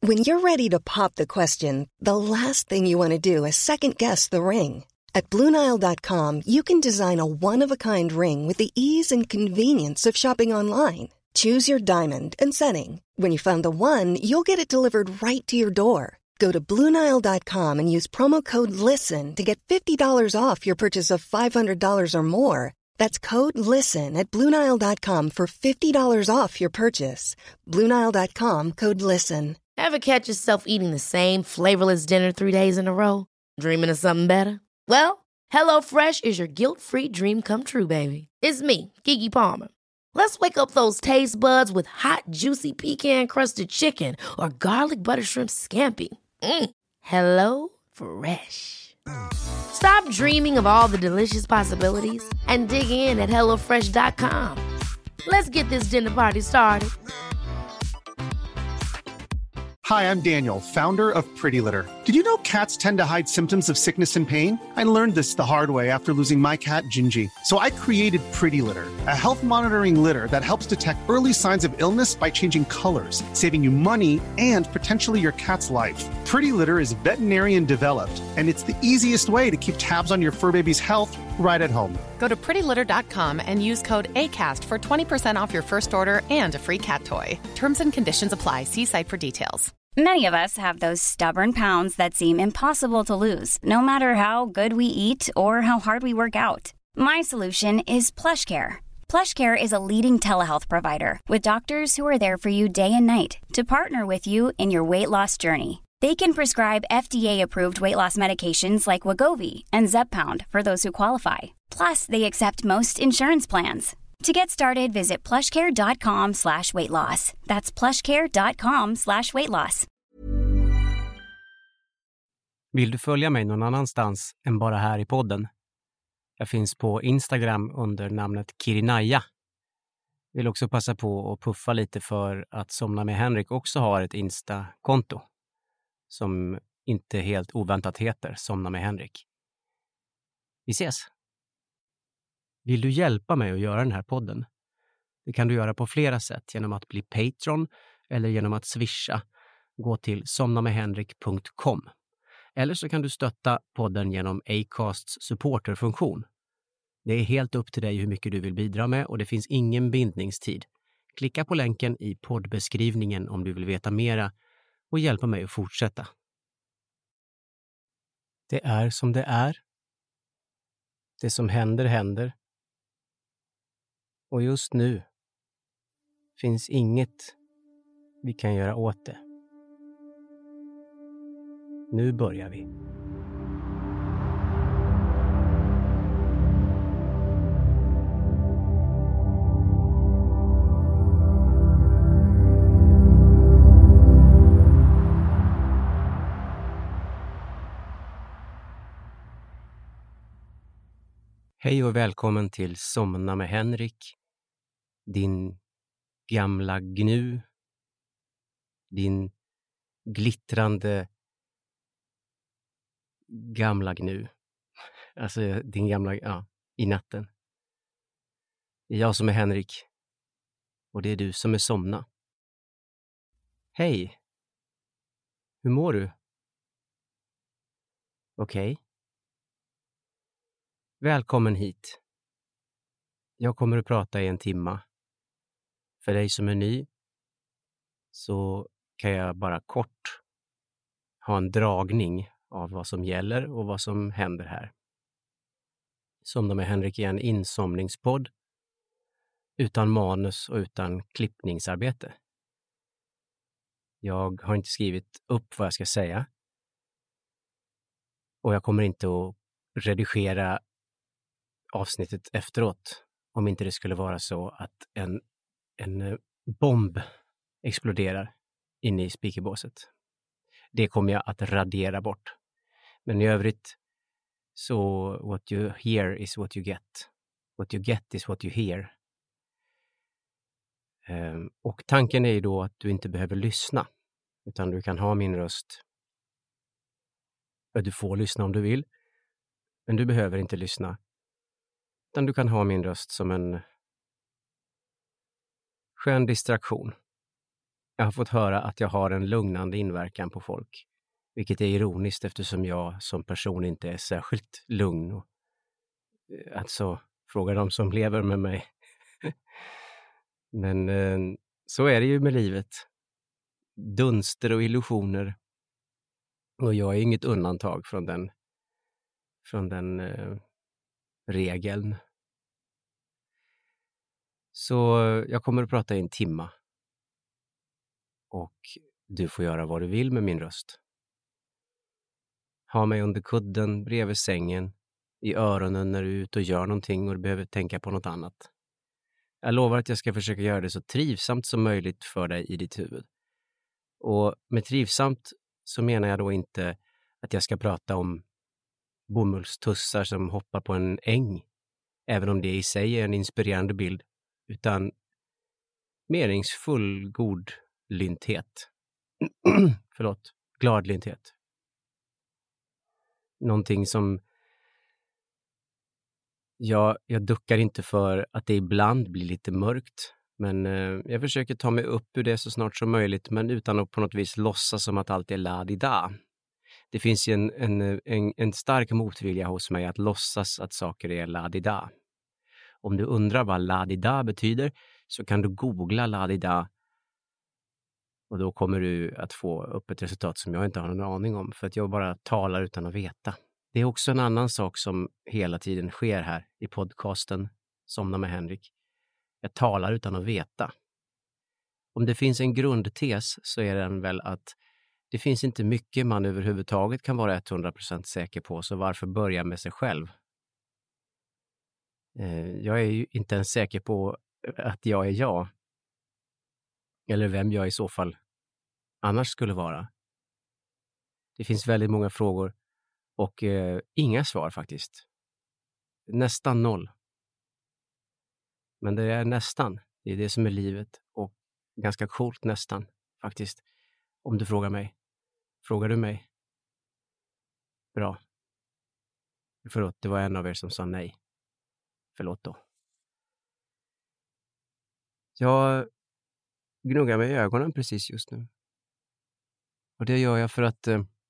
When you're ready to pop the question, the last thing you want to do is second-guess the ring. At BlueNile.com, you can design a one-of-a-kind ring with the ease and convenience of shopping online. Choose your diamond and setting. When you find the one, you'll get it delivered right to your door. Go to BlueNile.com and use promo code LISTEN to get $50 off your purchase of $500 or more. That's code LISTEN at BlueNile.com for $50 off your purchase. BlueNile.com, code LISTEN. Ever catch yourself eating the same flavorless dinner 3 days in a row? Dreaming of something better? Well, HelloFresh is your guilt-free dream come true, baby. It's me, Keke Palmer. Let's wake up those taste buds with hot, juicy pecan-crusted chicken or garlic butter shrimp scampi. Hello Fresh. Stop dreaming of all the delicious possibilities and dig in at HelloFresh.com. Let's get this dinner party started. Hi, I'm Daniel, founder of Pretty Litter. Did you know cats tend to hide symptoms of sickness and pain? I learned this the hard way after losing my cat, Gingy. So I created Pretty Litter, a health monitoring litter that helps detect early signs of illness by changing colors, saving you money and potentially your cat's life. Pretty Litter is veterinarian developed, and it's the easiest way to keep tabs on your fur baby's health right at home. Go to prettylitter.com and use code ACAST for 20% off your first order and a free cat toy. Terms and conditions apply. See site for details. Many of us have those stubborn pounds that seem impossible to lose, no matter how good we eat or how hard we work out. My solution is PlushCare. PlushCare is a leading telehealth provider with doctors who are there for you day and night to partner with you in your weight loss journey. They can prescribe FDA-approved weight loss medications like Wegovy and Zepbound for those who qualify. Plus, they accept most insurance plans. To get started, visit plushcare.com/weightloss. That's plushcare.com/weightloss. Vill du följa mig någon annanstans än bara här i podden? Jag finns på Instagram under namnet Kirinaya. Vill också passa på att puffa lite för att Somna med Henrik också har ett Insta-konto som inte helt oväntat heter Somna med Henrik. Vi ses! Vill du hjälpa mig att göra den här podden? Det kan du göra på flera sätt genom att bli Patreon eller genom att swisha. Gå till somnamedhenrik.com. Eller så kan du stötta podden genom Acasts supporterfunktion. Det är helt upp till dig hur mycket du vill bidra med och det finns ingen bindningstid. Klicka på länken i poddbeskrivningen om du vill veta mera och hjälpa mig att fortsätta. Det är som det är. Det som händer händer. Och just nu finns inget vi kan göra åt det. Nu börjar vi. Hej och välkommen till Somna med Henrik. Din gamla gnu. Din glittrande gamla gnu. Alltså din gamla, i natten. Det är jag som är Henrik. Och det är du som är Somna. Hej. Hur mår du? Okej. Välkommen hit. Jag kommer att prata i 1 timme. För dig som är ny så kan jag bara kort ha en dragning av vad som gäller och vad som händer här. Somna med Henrik är en insomningspodd utan manus och utan klippningsarbete. Jag har inte skrivit upp vad jag ska säga och jag kommer inte att redigera avsnittet efteråt om inte det skulle vara så att en bomb exploderar inne i speakerbåset. Det kommer jag att radera bort. Men i övrigt så what you hear is what you get. What you get is what you hear. Och tanken är ju då att du inte behöver lyssna utan du kan ha min röst. Du får lyssna om du vill. Men du behöver inte lyssna. Utan du kan ha min röst som en skön distraktion. Jag har fått höra att jag har en lugnande inverkan på folk. Vilket är ironiskt eftersom jag som person inte är särskilt lugn. Och, alltså, fråga de som lever med mig. Men så är det ju med livet. Dunster och illusioner. Och jag är inget undantag från den regeln. Så jag kommer att prata i en timma. Och du får göra vad du vill med min röst. Ha mig under kudden, bredvid sängen, i öronen när du är ute och gör någonting och du behöver tänka på något annat. Jag lovar att jag ska försöka göra det så trivsamt som möjligt för dig i ditt huvud. Och med trivsamt så menar jag då inte att jag ska prata om bomullstussar som hoppar på en äng, även om det i sig är en inspirerande bild, utan meningsfull godlynthet. Förlåt, gladlynthet. Någonting som jag duckar inte för att det ibland blir lite mörkt, men jag försöker ta mig upp ur det så snart som möjligt, men utan att på något vis låtsas som att allt är la-di-da. Det finns ju en stark motvilja hos mig att låtsas att saker är la-di-da. Om du undrar vad la-di-da betyder så kan du googla la-di-da och då kommer du att få upp ett resultat som jag inte har någon aning om, för att jag bara talar utan att veta. Det är också en annan sak som hela tiden sker här i podcasten Somna med Henrik. Jag talar utan att veta. Om det finns en grundtes så är den väl att det finns inte mycket man överhuvudtaget kan vara 100% säker på, så varför börja med sig själv? Jag är ju inte ens säker på att jag är jag. Eller vem jag i så fall annars skulle vara. Det finns väldigt många frågor och inga svar faktiskt. Nästan noll. Men det är nästan. Det är det som är livet och ganska coolt nästan faktiskt. Om du frågar mig. Frågar du mig? Bra. Förlåt, det var en av er som sa nej. Förlåt då. Jag gnuggar mig i ögonen precis just nu. Och det gör jag för att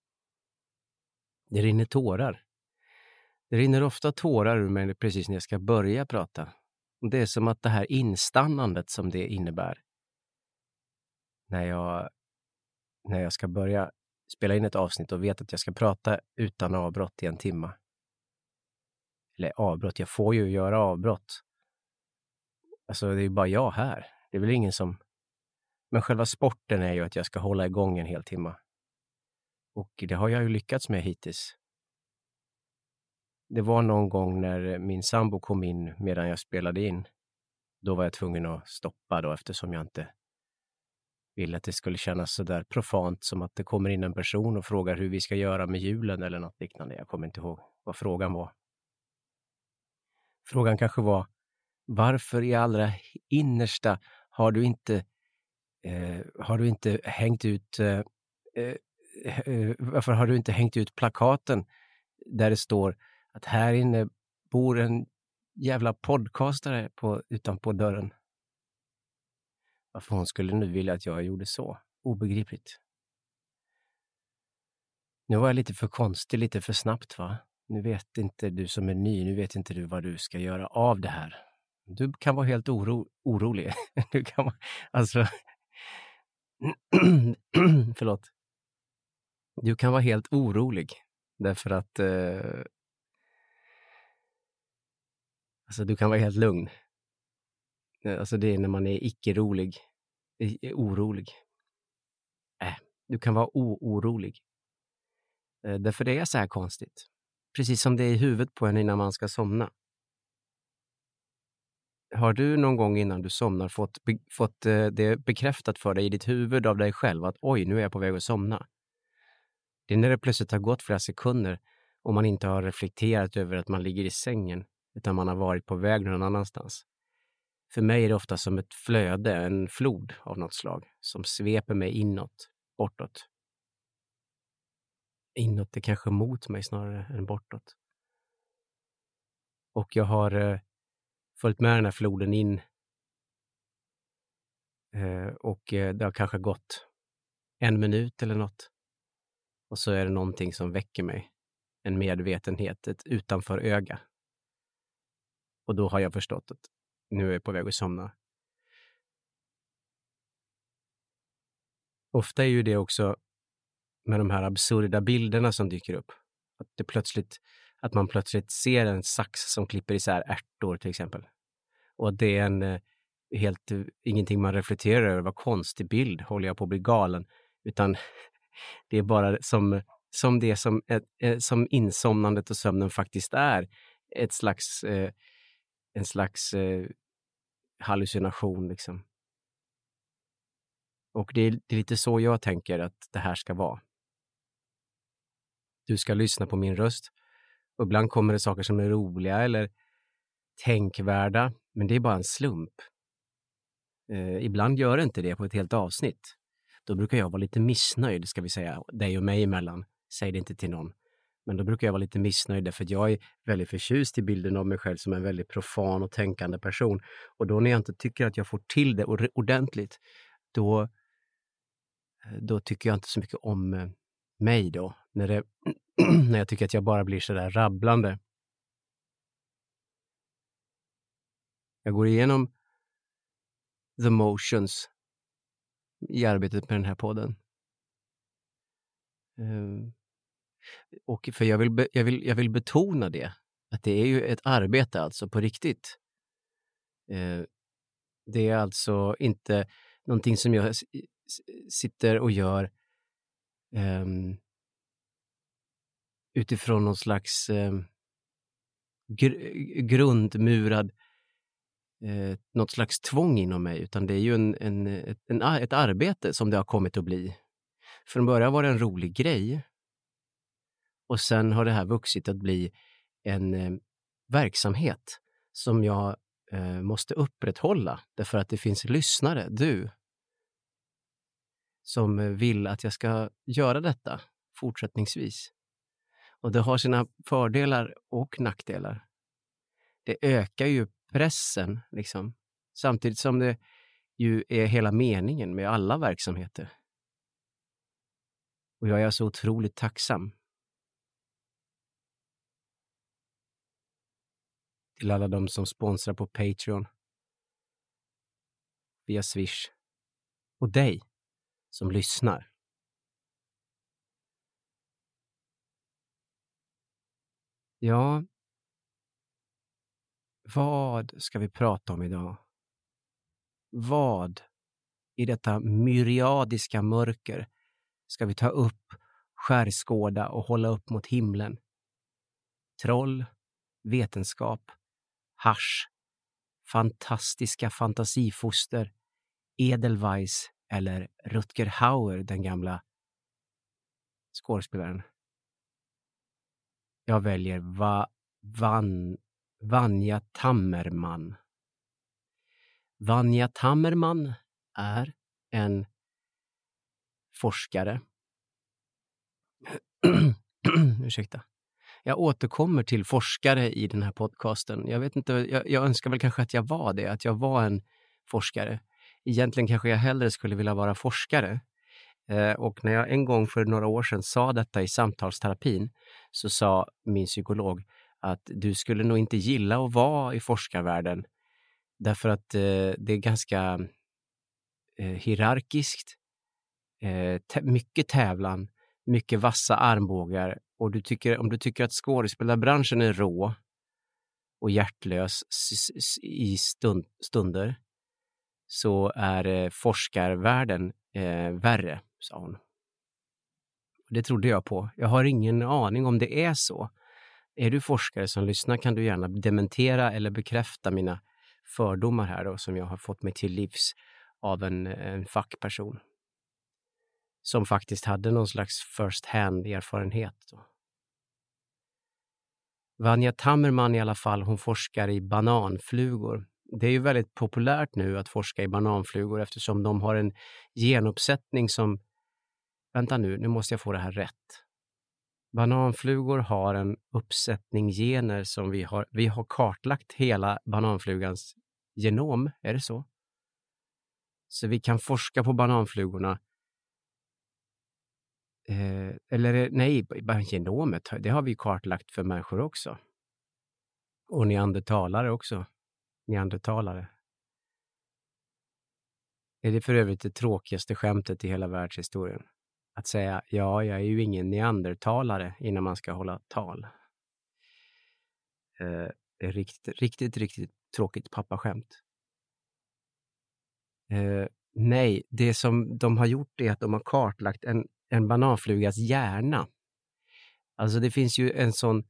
det rinner tårar. Det rinner ofta tårar ur mig precis när jag ska börja prata. Och det är som att det här instannandet som det innebär. När jag ska börja spela in ett avsnitt och vet att jag ska prata utan avbrott i en timma. Eller avbrott, jag får ju göra avbrott. Alltså det är bara jag här. Det är väl ingen som... Men själva sporten är ju att jag ska hålla igång en hel timma. Och det har jag ju lyckats med hittills. Det var någon gång när min sambo kom in medan jag spelade in. Då var jag tvungen att stoppa då, eftersom jag inte ville att det skulle kännas så där profant som att det kommer in en person och frågar hur vi ska göra med julen eller något liknande. Jag kommer inte ihåg vad frågan var. Frågan kanske var: varför i allra innersta har du inte hängt ut varför har du inte hängt ut plakaten där det står att här inne bor en jävla podcastare utanpå dörren? Varför hon skulle nu vilja att jag gjorde så? Obegripligt. Nu var jag lite för konstig, lite för snabbt, va? Nu vet inte du som är ny, nu vet inte du vad du ska göra av det här. Du kan vara helt orolig. Du kan vara, alltså... Förlåt. Du kan vara helt orolig. Därför att... alltså du kan vara helt lugn. Alltså det är när man är icke-rolig. Orolig. Du kan vara orolig. Därför det är så här konstigt. Precis som det är i huvudet på en innan man ska somna. Har du någon gång innan du somnar fått det bekräftat för dig i ditt huvud av dig själv att oj, nu är jag på väg att somna? Det är när det plötsligt har gått flera sekunder och man inte har reflekterat över att man ligger i sängen, utan man har varit på väg någon annanstans. För mig är det ofta som ett flöde, en flod av något slag som sveper mig inåt, bortåt. Inåt är kanske mot mig snarare än bortåt. Och jag har följt med den här floden in Och det har kanske gått 1 minut eller något. Och så är det någonting som väcker mig. En medvetenhet, ett utanför öga. Och då har jag förstått att nu är jag på väg att somna. Ofta är ju det också med de här absurda bilderna som dyker upp. Att man plötsligt ser en sax som klipper isär ärtor till exempel. Och att det är ingenting man reflekterar över, vad konstig bild, håller jag på att bli galen. Utan det är bara som insomnandet och sömnen faktiskt är. En slags hallucination liksom. Och det är lite så jag tänker att det här ska vara. Du ska lyssna på min röst. Och ibland kommer det saker som är roliga eller tänkvärda. Men det är bara en slump. Ibland gör det inte det på ett helt avsnitt. Då brukar jag vara lite missnöjd, ska vi säga. Dig och mig emellan. Säg det inte till någon. Men då brukar jag vara lite missnöjd därför att jag är väldigt förtjust i bilden av mig själv som en väldigt profan och tänkande person. Och då när jag inte tycker att jag får till det ordentligt, då tycker jag inte så mycket om mig då. När jag tycker att jag bara blir så där rabblande. Jag går igenom the motions i arbetet med den här podden. Och för jag vill betona det. Att det är ju ett arbete alltså på riktigt. Det är alltså inte någonting som jag sitter och gör utifrån någon slags grundmurad något slags tvång inom mig, utan det är ju ett arbete som det har kommit att bli. Från början var det en rolig grej och sen har det här vuxit att bli en verksamhet som jag måste upprätthålla därför att det finns lyssnare, du, som vill att jag ska göra detta fortsättningsvis. Och det har sina fördelar och nackdelar. Det ökar ju pressen liksom, samtidigt som det ju är hela meningen med alla verksamheter. Och jag är så otroligt tacksam till alla de som sponsrar på Patreon, via Swish, och dig som lyssnar. Ja, vad ska vi prata om idag? Vad i detta myriadiska mörker ska vi ta upp, skärskåda och hålla upp mot himlen? Troll, vetenskap, hasch, fantastiska fantasifoster, Edelweiss eller Rutger Hauer, den gamla skådespelaren. Jag väljer Vanja Tammerman. Vanja Tammerman är en forskare. Ursäkta. Jag återkommer till forskare i den här podcasten. Jag vet inte, jag önskar väl kanske att jag var det, att jag var en forskare. Egentligen kanske jag hellre skulle vilja vara forskare. Och när jag en gång för några år sedan sa detta i samtalsterapin, så sa min psykolog att du skulle nog inte gilla att vara i forskarvärlden. Därför att det är ganska hierarkiskt, mycket tävlan, mycket vassa armbågar. Och om du tycker att skådespelarbranschen är rå och hjärtlös i stunder, så är forskarvärlden värre, sa hon. Det trodde jag på. Jag har ingen aning om det är så. Är du forskare som lyssnar kan du gärna dementera eller bekräfta mina fördomar här då, som jag har fått mig till livs av en fackperson. Som faktiskt hade någon slags first hand erfarenhet då. Vanja Tammerman i alla fall, hon forskar i bananflugor. Det är ju väldigt populärt nu att forska i bananflugor eftersom de har en genuppsättning som... Vänta nu måste jag få det här rätt. Bananflugor har en uppsättning gener som vi har kartlagt hela bananflugans genom, är det så? Så vi kan forska på bananflugorna. Bara genomet, det har vi kartlagt för människor också. Och neandertalare också. Neandertalare. Är det för övrigt det tråkigaste skämtet i hela världshistorien? Att säga, ja, jag är ju ingen neandertalare innan man ska hålla tal. Det är riktigt tråkigt pappaskämt. Nej, det som de har gjort är att de har kartlagt en bananflugas hjärna. Alltså det finns ju en sån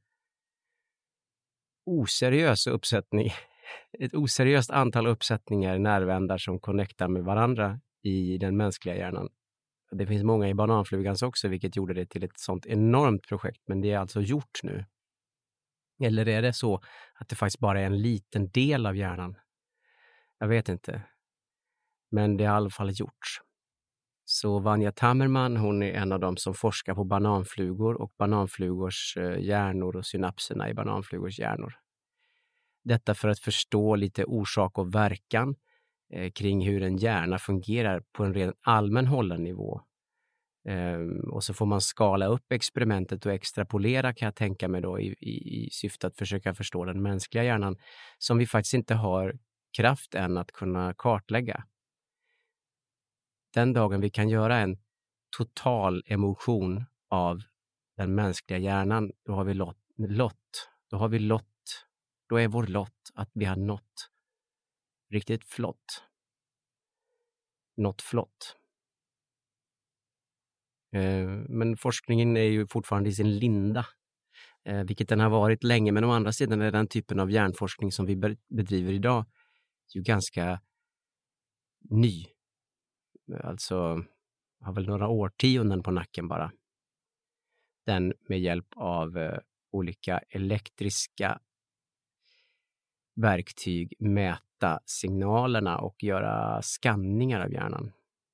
oseriös uppsättning, ett oseriöst antal uppsättningar nervändar som connectar med varandra i den mänskliga hjärnan. Det finns många i bananflugans också, vilket gjorde det till ett sånt enormt projekt, men det är alltså gjort nu. Eller är det så att det faktiskt bara är en liten del av hjärnan? Jag vet inte. Men det har i alla fall gjorts. Så Vanja Tammerman, hon är en av dem som forskar på bananflugor och bananflugors hjärnor och synapserna i bananflugors hjärnor. Detta för att förstå lite orsak och verkan kring hur en hjärna fungerar på en rent allmän hållen nivå. Och så får man skala upp experimentet och extrapolera, kan jag tänka mig då, i syfte att försöka förstå den mänskliga hjärnan som vi faktiskt inte har kraft än att kunna kartlägga. Den dagen vi kan göra en total emotion av den mänskliga hjärnan, då har vi då är vår lott att vi har nått riktigt flott. Något flott. Men forskningen är ju fortfarande i sin linda, vilket den har varit länge, men å andra sidan är den typen av hjärnforskning som vi bedriver idag ju ganska ny. Alltså har väl några årtionden på nacken bara. Den med hjälp av olika elektriska verktyg mäta signalerna och göra skanningar av hjärnan.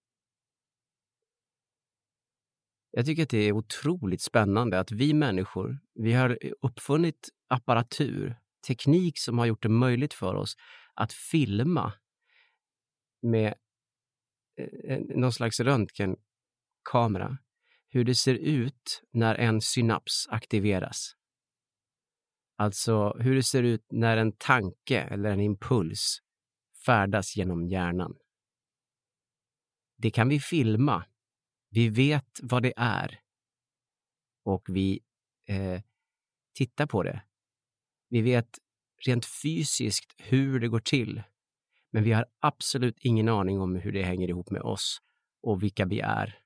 Jag tycker att det är otroligt spännande att vi människor, vi har uppfunnit apparatur, teknik som har gjort det möjligt för oss att filma med någon slags röntgenkamera hur det ser ut när en synaps aktiveras. Alltså hur det ser ut när en tanke eller en impuls färdas genom hjärnan. Det kan vi filma. Vi vet vad det är. Och vi tittar på det. Vi vet rent fysiskt hur det går till. Men vi har absolut ingen aning om hur det hänger ihop med oss och vilka vi är.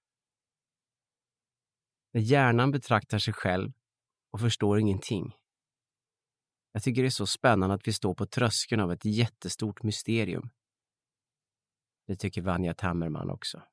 När hjärnan betraktar sig själv och förstår ingenting. Jag tycker det är så spännande att vi står på tröskeln av ett jättestort mysterium. Det tycker Vanja Tammerman också.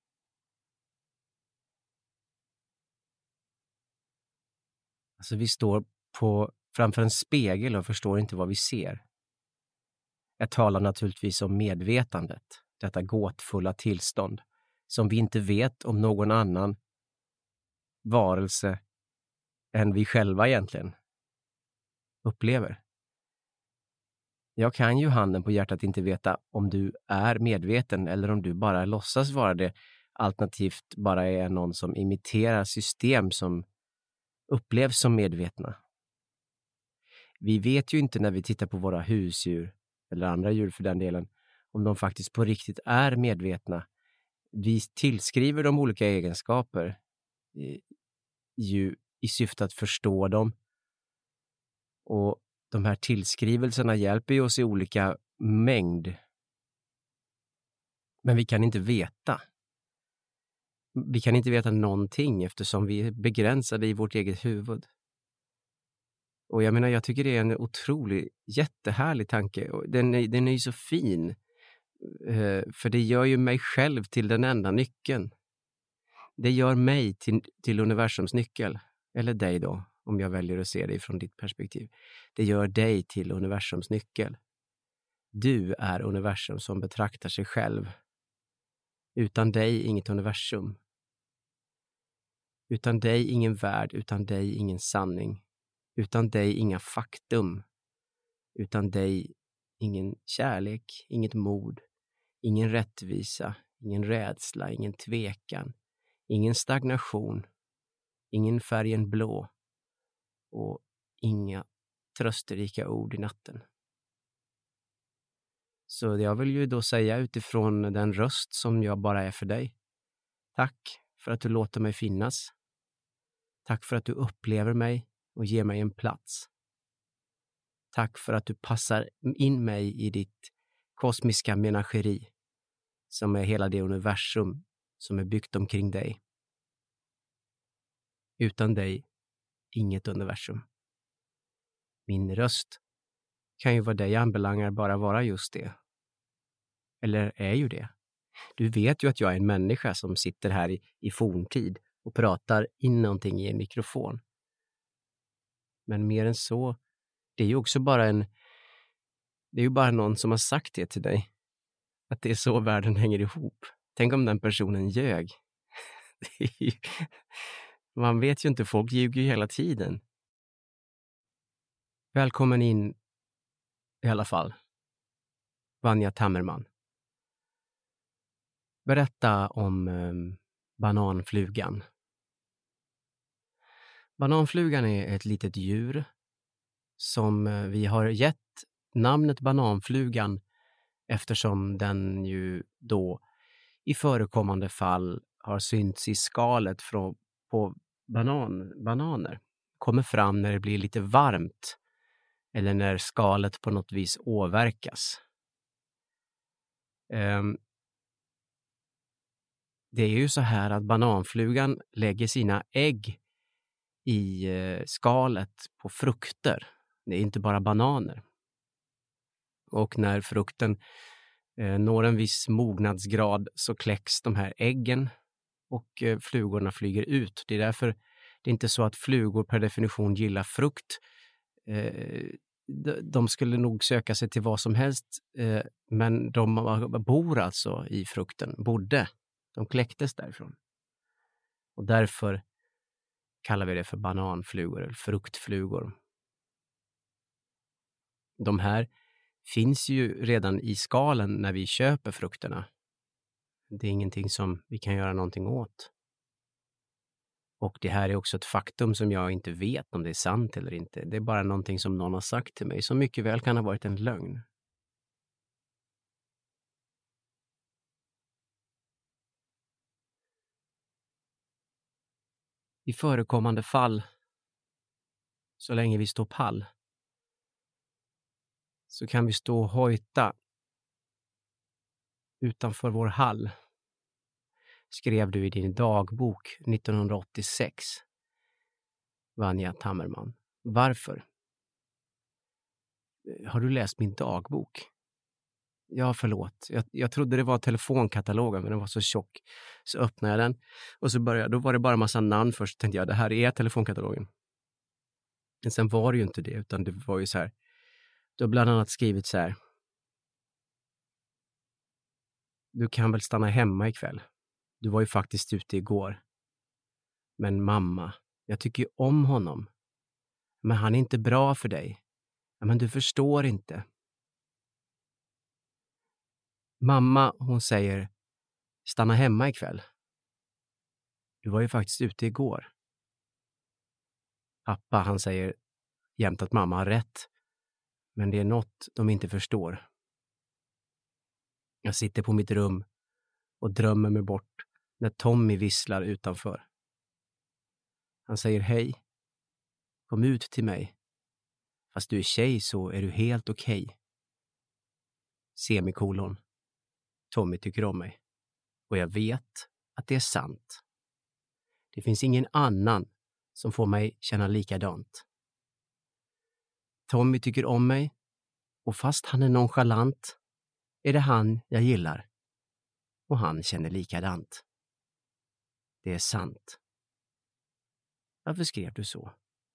Alltså vi står framför en spegel och förstår inte vad vi ser. Jag talar naturligtvis om medvetandet, detta gåtfulla tillstånd som vi inte vet om någon annan varelse än vi själva egentligen upplever. Jag kan ju handen på hjärtat inte veta om du är medveten eller om du bara låtsas vara det, alternativt bara är någon som imiterar system som upplevs som medvetna. Vi vet ju inte när vi tittar på våra husdjur eller andra djur för den delen, om de faktiskt på riktigt är medvetna. Vi tillskriver dem olika egenskaper i syfte att förstå dem. Och de här tillskrivelserna hjälper ju oss i olika mängd. Men vi kan inte veta. Vi kan inte veta någonting eftersom vi är begränsade i vårt eget huvud. Och jag menar, jag tycker det är en otrolig, jättehärlig tanke. Och den är ju så fin. För det gör ju mig själv till den enda nyckeln. Det gör mig till universums nyckel. Eller dig då, om jag väljer att se det från ditt perspektiv. Det gör dig till universums nyckel. Du är universum som betraktar sig själv. Utan dig inget universum. Utan dig ingen värld, utan dig ingen sanning. Utan dig inga faktum. Utan dig ingen kärlek, inget mod, ingen rättvisa, ingen rädsla, ingen tvekan, ingen stagnation, ingen färgen blå och inga trösterika ord i natten. Så jag vill ju då säga utifrån den röst som jag bara är för dig. Tack för att du låter mig finnas. Tack för att du upplever mig och ger mig en plats. Tack för att du passar in mig i ditt kosmiska menageri som är hela det universum som är byggt omkring dig. Utan dig, inget universum. Min röst kan ju vad dig anbelangar bara vara just det. Eller är ju det. Du vet ju att jag är en människa som sitter här i forntid och pratar in någonting i en mikrofon. Men mer än så, det är ju också bara det är ju bara någon som har sagt det till dig. Att det är så världen hänger ihop. Tänk om den personen ljög. Man vet ju inte, folk ljuger ju hela tiden. Välkommen in i alla fall. Vanja Tammerman. Berätta om bananflugan. Bananflugan är ett litet djur som vi har gett namnet bananflugan eftersom den ju då i förekommande fall har synts i skalet på bananer. Kommer fram när det blir lite varmt eller när skalet på något vis åverkas. Det är ju så här att bananflugan lägger sina ägg i skalet på frukter. Det är inte bara bananer. Och när frukten når en viss mognadsgrad så kläcks de här äggen och flugorna flyger ut. Det är därför det är inte så att flugor per definition gillar frukt. De skulle nog söka sig till vad som helst, men de bor alltså i frukten, De kläcktes därifrån. Och därför kallar vi det för bananflugor eller fruktflugor. De här finns ju redan i skalen när vi köper frukterna. Det är ingenting som vi kan göra någonting åt. Och det här är också ett faktum som jag inte vet om det är sant eller inte. Det är bara någonting som någon har sagt till mig som mycket väl kan ha varit en lögn. I förekommande fall, så länge vi står pall, så kan vi stå och hojta utanför vår hall. Skrev du i din dagbok 1986. Vanja Tammerman. Varför? Har du läst min dagbok? Ja, förlåt. Jag trodde det var telefonkatalogen, men den var så tjock. Så öppnade jag den och så då var det bara en massa namn först. Tänkte jag, det här är telefonkatalogen. Men sen var det ju inte det, utan det var ju så här. Du har bland annat skrivit så här. Du kan väl stanna hemma ikväll. Du var ju faktiskt ute igår. Men mamma, jag tycker ju om honom. Men han är inte bra för dig. Men du förstår inte. Mamma, hon säger, stanna hemma ikväll. Du var ju faktiskt ute igår. Pappa, han säger jämt att mamma har rätt. Men det är något de inte förstår. Jag sitter på mitt rum och drömmer mig bort när Tommy visslar utanför. Han säger hej. Kom ut till mig. Fast du är tjej så är du helt okej. Semikolon. Tommy tycker om mig. Och jag vet att det är sant. Det finns ingen annan som får mig känna likadant. Tommy tycker om mig. Och fast han är nonchalant är det han jag gillar. Och han känner likadant. Det är sant. Varför skrev du så?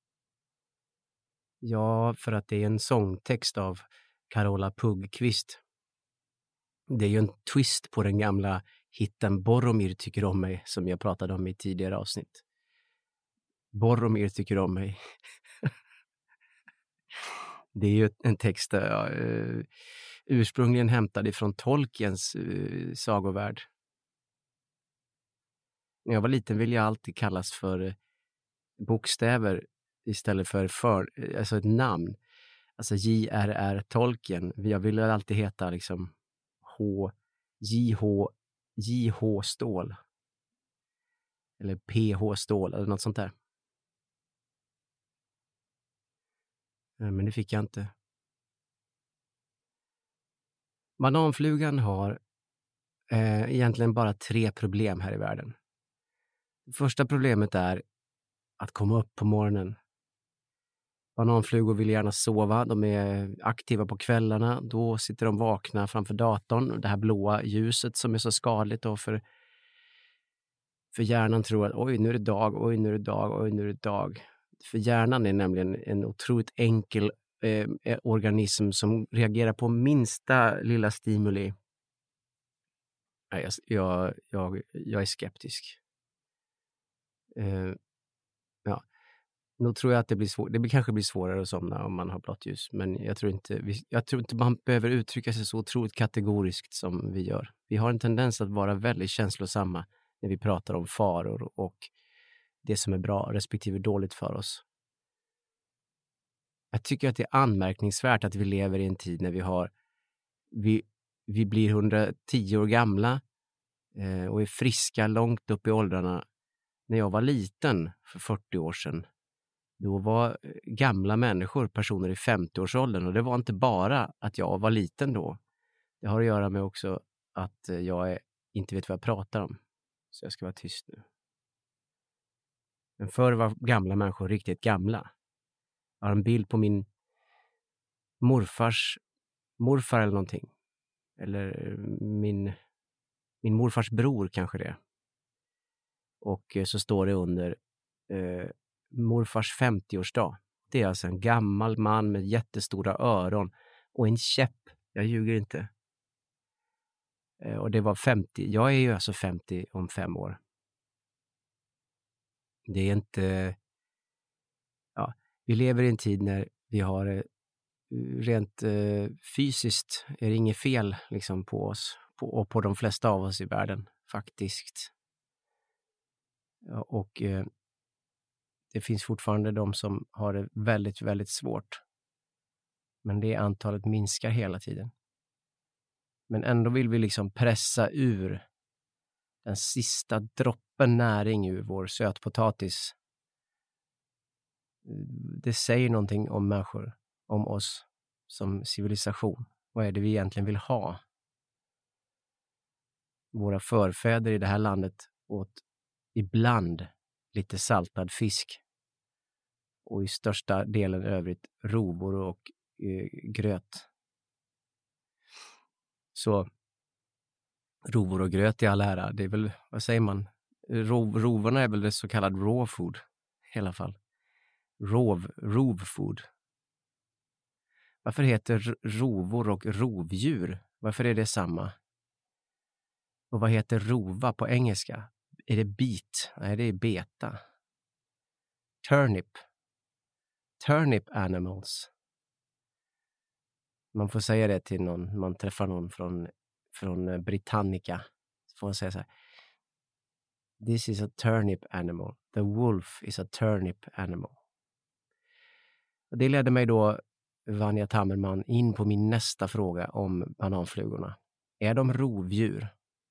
Ja, för att det är en sångtext av Carola Puggqvist. Det är ju en twist på den gamla hitten Boromir tycker om mig som jag pratade om i tidigare avsnitt. Boromir tycker om mig. Det är ju en text ursprungligen hämtad ifrån Tolkiens sagovärld. När jag var liten ville jag alltid kallas för bokstäver istället för alltså ett namn. Alltså J.R.R. Tolkien. Jag ville alltid heta liksom J.H. Ståhl. Eller P.H. Ståhl eller något sånt där. Men det fick jag inte. Bananflugan har egentligen bara 3 problem här i världen. Det första problemet är att komma upp på morgonen. Bananflugor vill gärna sova, de är aktiva på kvällarna, då sitter de vakna framför datorn. Det här blåa ljuset som är så skadligt då för hjärnan tror att oj nu är det dag, oj nu är det dag, oj nu är det dag. För hjärnan är nämligen en otroligt enkel organism som reagerar på minsta lilla stimuli. Jag är skeptisk. Ja. Nog tror jag att det blir svårt. Det kanske blir svårare att somna om man har blått ljus. Men jag tror inte man behöver uttrycka sig så otroligt kategoriskt som vi gör. Vi har en tendens att vara väldigt känslosamma när vi pratar om faror och det som är bra respektive dåligt för oss. Jag tycker att det är anmärkningsvärt att vi lever i en tid när vi blir 110 år gamla och är friska långt upp i åldrarna. När jag var liten för 40 år sedan, då var gamla människor personer i 50-årsåldern och det var inte bara att jag var liten då. Det har att göra med också att jag inte vet vad jag pratar om. Så jag ska vara tyst nu. Men förr var gamla människor riktigt gamla. Jag har en bild på min morfar eller någonting. Eller min morfars bror kanske det. Och så står det under morfars 50-årsdag. Det är alltså en gammal man med jättestora öron och en käpp. Jag ljuger inte. Och det var 50. Jag är ju alltså 50 om 5 år. Det är inte... Ja, vi lever i en tid när vi har rent fysiskt är det inget fel liksom på oss. Och på de flesta av oss i världen faktiskt. Ja, och det finns fortfarande de som har det väldigt, väldigt svårt. Men det antalet minskar hela tiden. Men ändå vill vi liksom pressa ur den sista droppen näring ur vår sötpotatis. Det säger någonting om människor, om oss som civilisation. Vad är det vi egentligen vill ha? Våra förfäder i det här landet åt ibland lite saltad fisk och i största delen övrigt rovor och gröt. Så rovor och gröt i all ära, det är väl, vad säger man? Rovorna är väl det så kallad raw food i alla fall. Rov food. Varför heter rovor och rovdjur? Varför är det samma? Och vad heter rova på engelska? Är det beet? Nej, det är beta. Turnip animals. Man får säga det till någon, man träffar någon från Britannica. Så får man säga så här. This is a turnip animal. The wolf is a turnip animal. Och det ledde mig då, Vanja Tammerman, in på min nästa fråga om bananflugorna. Är de rovdjur?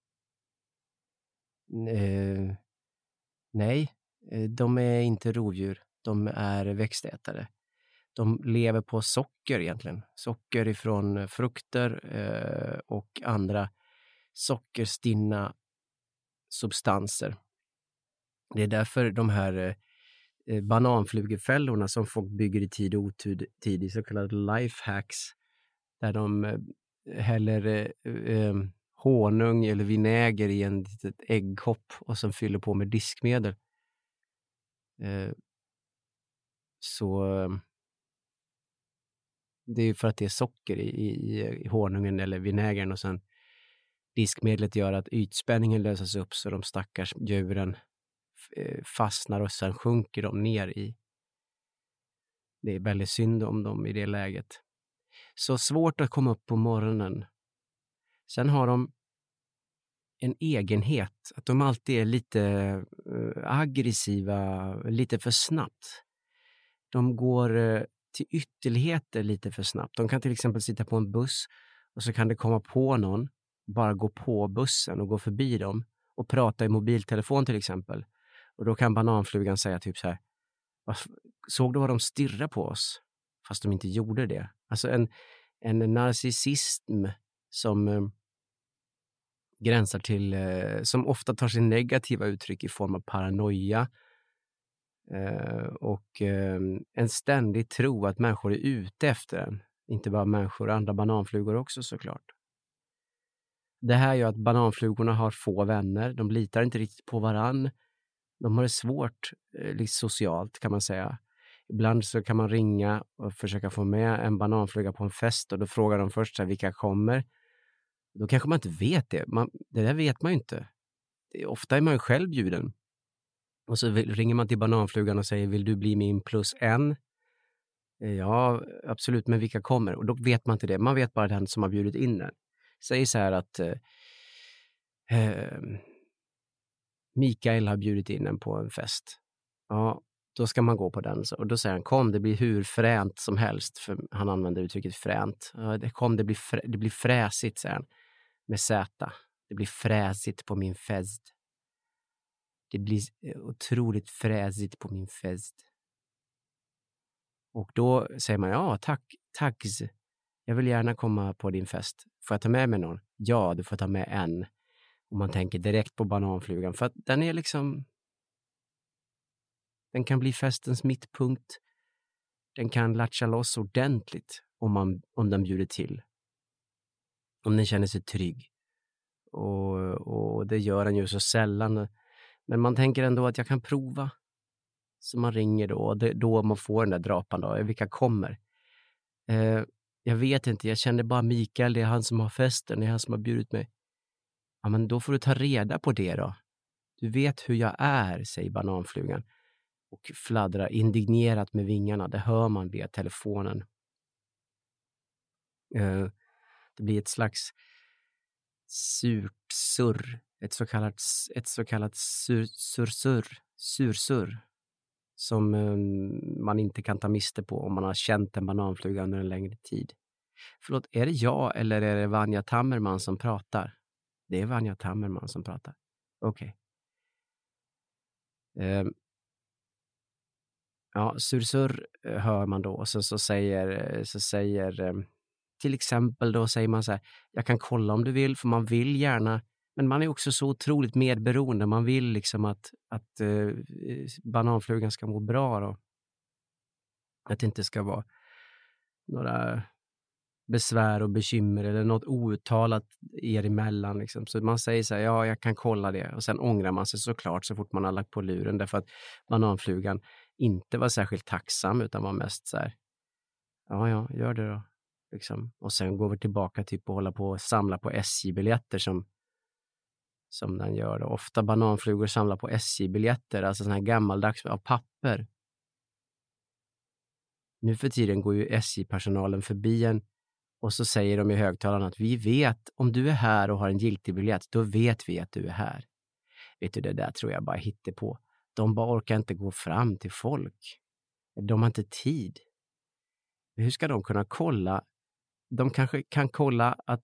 Nej, de är inte rovdjur. De är växtätare. De lever på socker egentligen. Socker ifrån frukter och andra sockerstinna substanser. Det är därför de här bananflugefällorna som folk bygger i tid och otid, så kallade lifehacks, där de häller honung eller vinäger i en litet äggkopp och sen fyller på med diskmedel. Så det är ju för att det är socker i honungen eller vinägern, och sen diskmedlet gör att ytspänningen löses upp så de stackars djuren fastnar och sen sjunker de ner i. Det är väldigt synd om dem i det läget. Så svårt att komma upp på morgonen. Sen har de en egenhet. Att de alltid är lite aggressiva, lite för snabbt. De går till ytterligheter lite för snabbt. De kan till exempel sitta på en buss och så kan det komma på någon, bara gå på bussen och gå förbi dem och prata i mobiltelefon till exempel. Och då kan bananflugan säga typ så här: såg du vad de stirrar på oss? Fast de inte gjorde det. Alltså en narcissism som gränsar till, som ofta tar sig negativa uttryck i form av paranoia och en ständig tro att människor är ute efter en. Inte bara människor, andra bananflugor också såklart. Det här gör att bananflugorna har få vänner. De litar inte riktigt på varann. De har det svårt socialt kan man säga. Ibland så kan man ringa och försöka få med en bananfluga på en fest och då frågar de först så här, vilka kommer. Då kanske man inte vet det. Det där vet man ju inte. Ofta är man ju själv bjuden. Och så ringer man till bananflugan och säger, vill du bli min +1? Ja, absolut, men vilka kommer? Och då vet man inte det. Man vet bara den som har bjudit in den. Säg så här att Mikael har bjudit in en på en fest. Ja, då ska man gå på den. Och då säger han, kom, det blir hur fränt som helst. För han använder uttrycket fränt. Ja, det blir fräsigt, säger han. Med Z. Det blir fräsigt på min fest. Det blir otroligt fräsigt på min fest. Och då säger man, ja, tack. Jag vill gärna komma på din fest. Får jag ta med mig någon? Ja, du får ta med en. Och man tänker direkt på bananflugan. För att den är liksom... Den kan bli festens mittpunkt. Den kan latcha loss ordentligt om den bjuder till. Om den känner sig trygg. Och det gör den ju så sällan. Men man tänker ändå att jag kan prova. Så man ringer då. Och då man får den där drapan då. Vilka kommer? Jag vet inte. Jag känner bara Mikael. Det är han som har festen. Det är han som har bjudit mig. Ja, men då får du ta reda på det då. Du vet hur jag är, säger bananflugan. Och fladdrar indignerat med vingarna. Det hör man via telefonen. Det blir ett slags surt surr. Ett så kallat sursurr. Som man inte kan ta miste på om man har känt en bananfluga under en längre tid. Förlåt, är det jag eller är det Vanja Tammerman som pratar? Det är Vanja Tammerman som pratar. Okej. Ja, surr hör man då. Och så säger till exempel då säger man så här, jag kan kolla om du vill, för man vill gärna, men man är också så otroligt medberoende. Man vill liksom att bananflugan ska må bra då. Att det inte ska vara några besvär och bekymmer eller något outtalat er emellan liksom. Så man säger så här, ja, jag kan kolla det. Och sen ångrar man sig såklart så fort man har lagt på luren, därför att bananflugan inte var särskilt tacksam utan var mest så här, ja, gör det då. Liksom. Och sen går vi tillbaka typ och hålla på och samla på SJ-biljetter som den gör då. Ofta bananflugor samlar på SJ-biljetter, alltså sån här gammaldags av papper. Nu för tiden går ju SJ-personalen förbi en och så säger de i högtalarna att vi vet, om du är här och har en giltig biljett, då vet vi att du är här. Vet du, det där tror jag bara hittar på. De bara orkar inte gå fram till folk. De har inte tid. Hur ska de kunna kolla? De kanske kan kolla att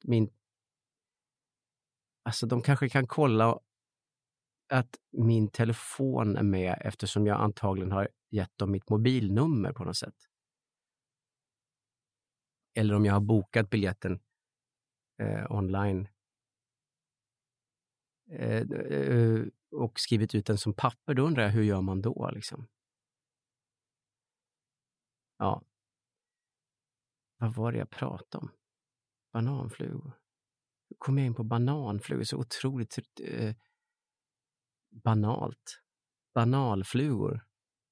de kanske kan kolla att min telefon är med, eftersom jag antagligen har gett dem mitt mobilnummer på något sätt. Eller om jag har bokat biljetten online och skrivit ut den som papper, då undrar jag, hur gör man då liksom? Ja. Vad var det jag pratade om? Bananflugor. Hur kom jag in på bananflugor? Så otroligt banalt. Banalflugor.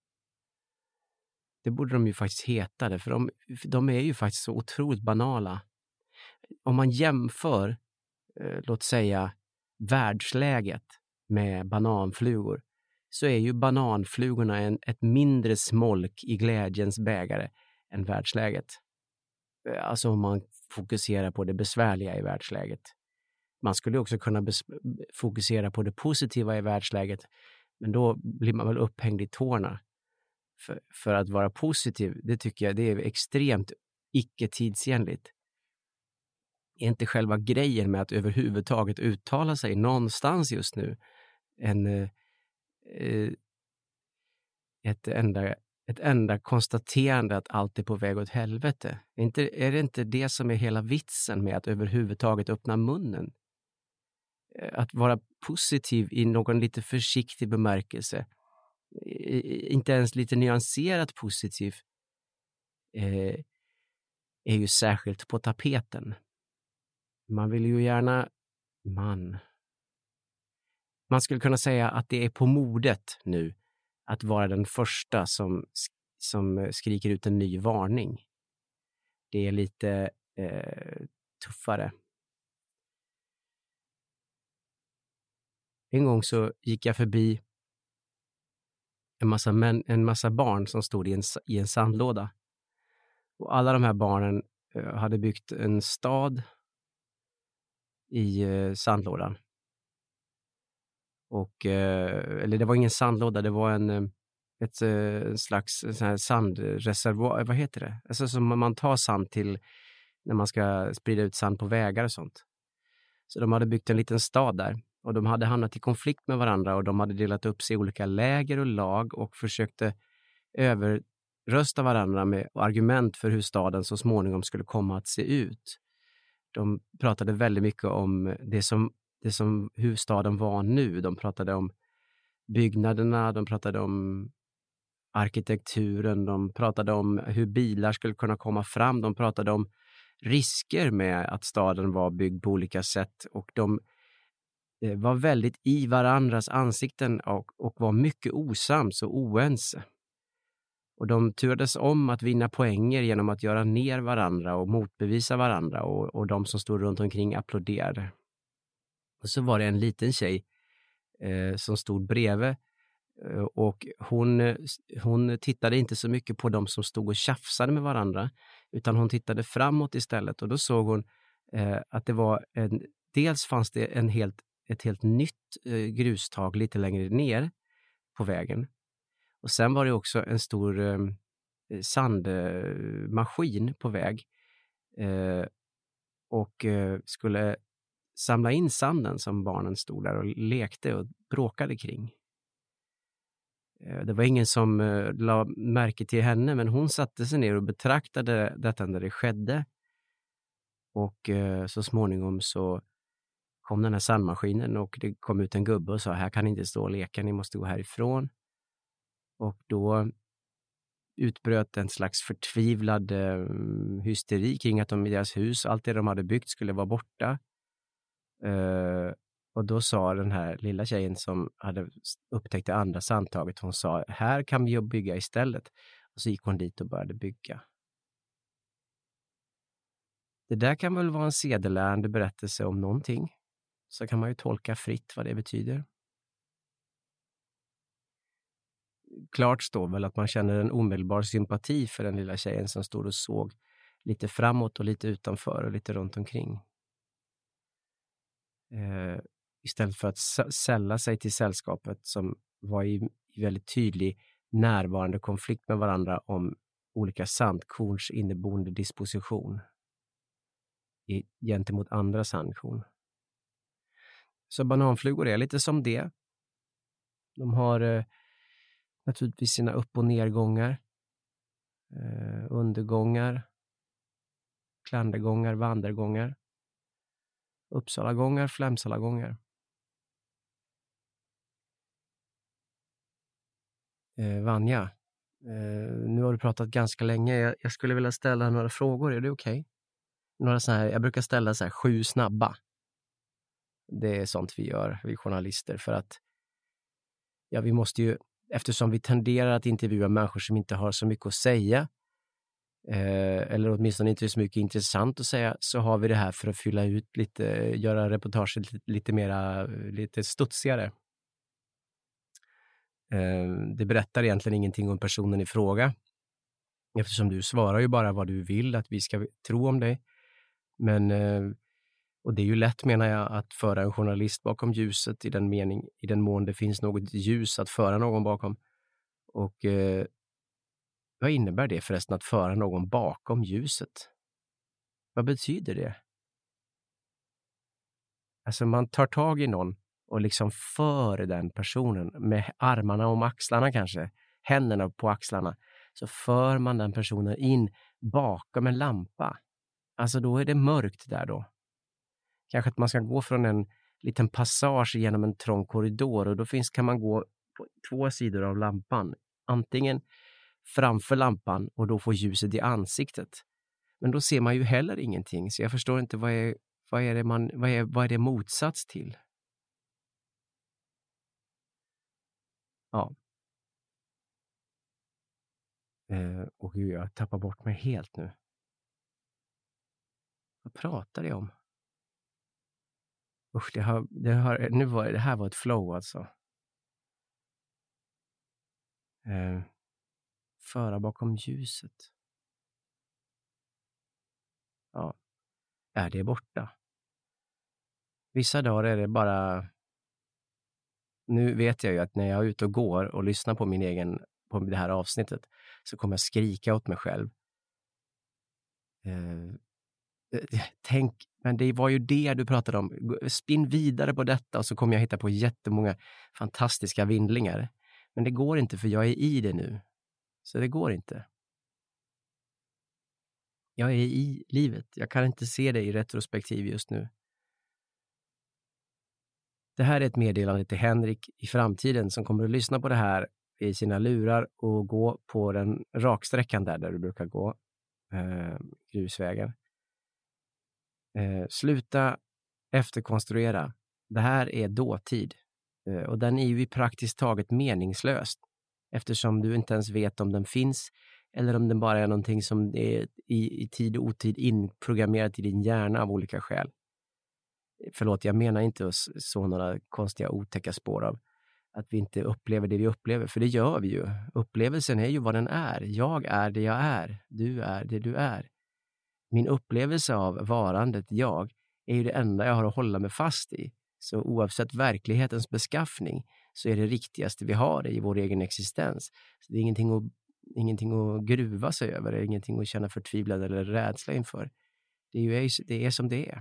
Det borde de ju faktiskt heta det, för de är ju faktiskt så otroligt banala. Om man jämför, låt säga, världsläget med bananflugor, så är ju bananflugorna ett mindre smolk i glädjens bägare än världsläget. Alltså om man fokuserar på det besvärliga i världsläget. Man skulle också kunna fokusera på det positiva i världsläget, men då blir man väl upphängd i tårna. För att vara positiv, det tycker jag det är extremt icke-tidsenligt. Är inte själva grejen med att överhuvudtaget uttala sig någonstans just nu ett enda konstaterande att allt är på väg åt helvete? Är det inte det som är hela vitsen med att överhuvudtaget öppna munnen? Att vara positiv i någon lite försiktig bemärkelse, inte ens lite nyanserat positiv, är ju särskilt på tapeten. Man vill ju gärna... Man skulle kunna säga att det är på modet nu att vara den första som skriker ut en ny varning. Det är lite tuffare. En gång så gick jag förbi en massa barn som stod i en sandlåda. Och alla de här barnen hade byggt en stad i sandlådan. Och, eller det var ingen sandlåda, det var ett slags sån här sandreservoar, vad heter det? Alltså som man tar sand till när man ska sprida ut sand på vägar och sånt. Så de hade byggt en liten stad där. Och de hade hamnat i konflikt med varandra och de hade delat upp sig i olika läger och lag och försökte överrösta varandra med argument för hur staden så småningom skulle komma att se ut. De pratade väldigt mycket om hur staden var nu. De pratade om byggnaderna, de pratade om arkitekturen, de pratade om hur bilar skulle kunna komma fram, de pratade om risker med att staden var byggd på olika sätt och de var väldigt i varandras ansikten och var mycket osams och oense. Och de turades om att vinna poänger genom att göra ner varandra och motbevisa varandra och de som stod runt omkring applåderade. Och så var det en liten tjej som stod bredvid och hon tittade inte så mycket på de som stod och tjafsade med varandra utan hon tittade framåt istället och då såg hon att det var dels fanns det ett helt nytt grustag lite längre ner på vägen. Och sen var det också en stor sandmaskin på väg och skulle samla in sanden som barnen stod där och lekte och bråkade kring. Det var ingen som la märke till henne men hon satte sig ner och betraktade detta när det skedde. Och så småningom så kom den här sandmaskinen och det kom ut en gubbe och sa här kan ni inte stå och leka, ni måste gå härifrån. Och då utbröt en slags förtvivlad hysteri kring att i deras hus, allt det de hade byggt skulle vara borta. Och då sa den här lilla tjejen som hade upptäckt det andra sandtaget, hon sa här kan vi bygga istället. Och så gick hon dit och började bygga. Det där kan väl vara en sedelärande berättelse om någonting. Så kan man ju tolka fritt vad det betyder. Klart står väl att man känner en omedelbar sympati för den lilla tjejen som stod och såg lite framåt och lite utanför och lite runt omkring. Istället för att sälla sig till sällskapet som var i väldigt tydlig närvarande konflikt med varandra om olika sandkorns inneboende disposition gentemot andra sandkorn. Så bananflugor är lite som det. De har naturligtvis sina upp- och nedgångar, undergångar, klandergångar, vandergångar, Uppsalagångar, Flämsalagångar. Vanja, nu har du pratat ganska länge. Jag skulle vilja ställa några frågor, är det okej? Några så här, jag brukar ställa så här 7 snabba. Det är sånt vi gör, vi journalister, för att ja, vi måste ju, eftersom vi tenderar att intervjua människor som inte har så mycket att säga eller åtminstone inte så mycket intressant att säga, så har vi det här för att fylla ut lite, göra reportaget lite studsigare. Det berättar egentligen ingenting om personen i fråga, eftersom du svarar ju bara vad du vill att vi ska tro om dig. Men Och det är ju lätt, menar jag, att föra en journalist bakom ljuset i den mån det finns något ljus att föra någon bakom. Och vad innebär det förresten att föra någon bakom ljuset? Vad betyder det? Alltså man tar tag i någon och liksom för den personen med armarna om axlarna kanske, händerna på axlarna, så för man den personen in bakom en lampa. Alltså då är det mörkt där då. Kanske att man ska gå från en liten passage genom en trång korridor och då kan man gå på 2 sidor av lampan. Antingen framför lampan och då får ljuset i ansiktet. Men då ser man ju heller ingenting, så jag förstår inte vad är det motsats till? Ja. Och gud, jag tappar bort mig helt nu. Vad pratar jag om? Usch, det här var ett flow alltså. Föra bakom ljuset. Ja. Är det borta? Vissa dagar är det bara... Nu vet jag ju att när jag är ute och går och lyssnar på det här avsnittet så kommer jag skrika åt mig själv. Men det var ju det du pratade om. Spinn vidare på detta och så kommer jag hitta på jättemånga fantastiska vindlingar. Men det går inte för jag är i det nu. Så det går inte. Jag är i livet. Jag kan inte se det i retrospektiv just nu. Det här är ett meddelande till Henrik i framtiden som kommer att lyssna på det här i sina lurar och gå på den raksträckan där du brukar gå. Grusvägen. Sluta efterkonstruera. Det här är dåtid. Och den är ju praktiskt taget meningslöst. Eftersom du inte ens vet om den finns. Eller om den bara är någonting som är i tid och otid inprogrammerat i din hjärna av olika skäl. Förlåt, jag menar inte att så några konstiga otäcka spår av att vi inte upplever det vi upplever. För det gör vi ju. Upplevelsen är ju vad den är. Jag är det jag är. Du är det du är. Min upplevelse av varandet jag är ju det enda jag har att hålla mig fast i. Så oavsett verklighetens beskaffning så är det riktigaste vi har i vår egen existens. Så det är ingenting att gruva sig över. Det är ingenting att känna förtvivlad eller rädsla inför. Det är som det är.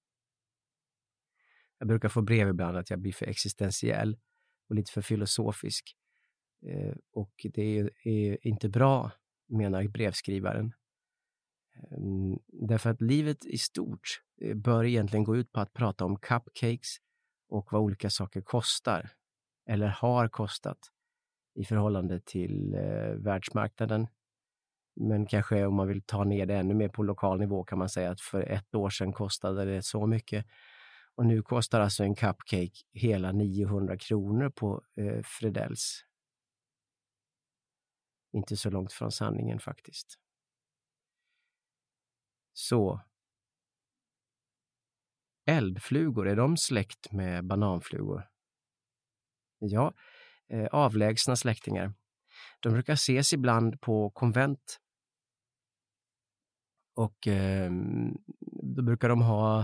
Jag brukar få brev ibland att jag blir för existentiell och lite för filosofisk. Och det är inte bra, menar brevskrivaren. Därför att livet i stort bör egentligen gå ut på att prata om cupcakes och vad olika saker kostar eller har kostat i förhållande till världsmarknaden. Men kanske om man vill ta ner det ännu mer på lokal nivå kan man säga att för 1 år sedan kostade det så mycket. Och nu kostar alltså en cupcake hela 900 kronor på Fredells. Inte så långt från sanningen faktiskt. Så. Eldflugor, är de släkt med bananflugor? Ja, avlägsna släktingar. De brukar ses ibland på konvent. Och då brukar de ha